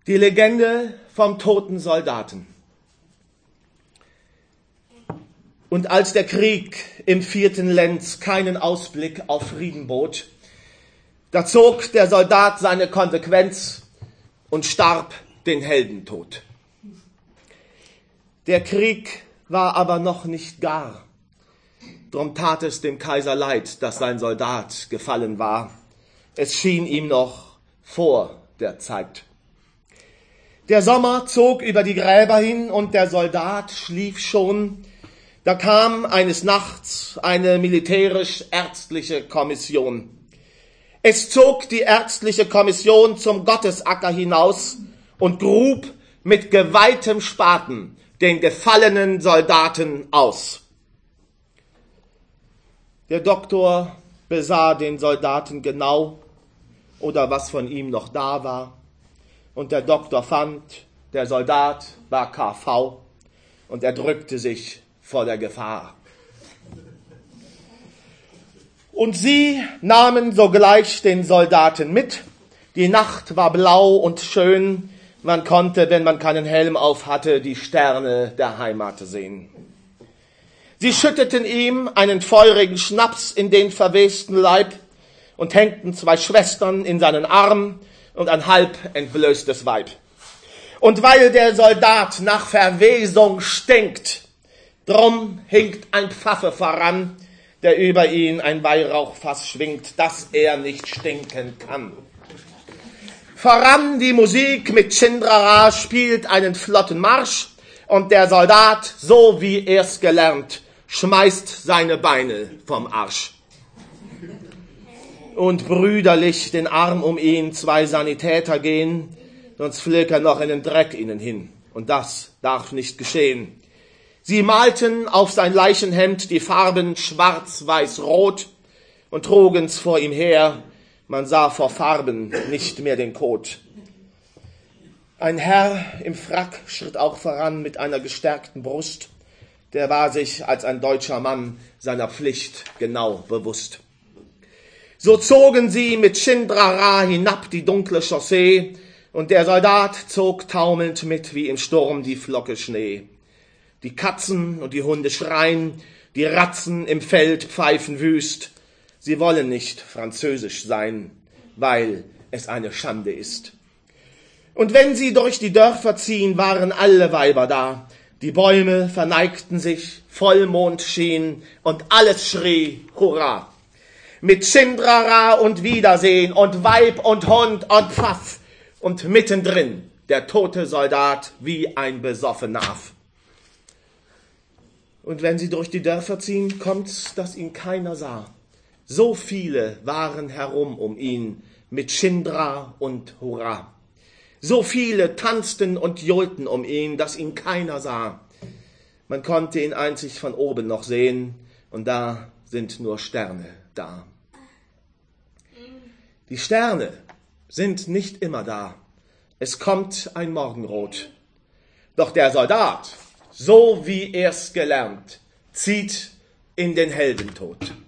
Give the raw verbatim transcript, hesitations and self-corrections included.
Die Legende vom toten Soldaten. Und als der Krieg im vierten Lenz keinen Ausblick auf Frieden bot, da zog der Soldat seine Konsequenz und starb den Heldentod. Der Krieg war aber noch nicht gar. Drum tat es dem Kaiser leid, dass sein Soldat gefallen war. Es schien ihm noch vor der Zeit. Der Sommer zog über die Gräber hin und der Soldat schlief schon. Da kam eines Nachts eine militärisch-ärztliche Kommission. Es zog die ärztliche Kommission zum Gottesacker hinaus und grub mit geweihtem Spaten den gefallenen Soldaten aus. Der Doktor besah den Soldaten genau oder was von ihm noch da war. Und der Doktor fand, der Soldat war K V und er drückte sich vor der Gefahr. Und sie nahmen sogleich den Soldaten mit. Die Nacht war blau und schön. Man konnte, wenn man keinen Helm auf hatte, die Sterne der Heimat sehen. Sie schütteten ihm einen feurigen Schnaps in den verwesten Leib und hängten zwei Schwestern in seinen Arm und ein halb entblößtes Weib. Und weil der Soldat nach Verwesung stinkt, drum hinkt ein Pfaffe voran, der über ihn ein Weihrauchfass schwingt, dass er nicht stinken kann. Voran die Musik mit Chindrara spielt einen flotten Marsch und der Soldat, so wie er's gelernt, schmeißt seine Beine vom Arsch. Und brüderlich den Arm um ihn zwei Sanitäter gehen, sonst flög er noch in den Dreck ihnen hin. Und das darf nicht geschehen. Sie malten auf sein Leichenhemd die Farben schwarz, weiß, rot und trugen's vor ihm her. Man sah vor Farben nicht mehr den Kot. Ein Herr im Frack schritt auch voran mit einer gestärkten Brust. Der war sich als ein deutscher Mann seiner Pflicht genau bewusst. So zogen sie mit Chindrara hinab die dunkle Chaussee und der Soldat zog taumelnd mit wie im Sturm die Flocke Schnee. Die Katzen und die Hunde schreien, die Ratzen im Feld pfeifen wüst. Sie wollen nicht französisch sein, weil es eine Schande ist. Und wenn sie durch die Dörfer ziehen, waren alle Weiber da. Die Bäume verneigten sich, Vollmond schien und alles schrie Hurra. Mit Chindrara und Wiedersehen und Weib und Hund und Pfaff und mittendrin der tote Soldat wie ein besoffener Aff. Und wenn sie durch die Dörfer ziehen, kommt's, dass ihn keiner sah. So viele waren herum um ihn mit Chindra und Hurra. So viele tanzten und johlten um ihn, dass ihn keiner sah. Man konnte ihn einzig von oben noch sehen und da sind nur Sterne da. Die Sterne sind nicht immer da. Es kommt ein Morgenrot. Doch der Soldat, so wie er's gelernt, zieht in den Heldentod.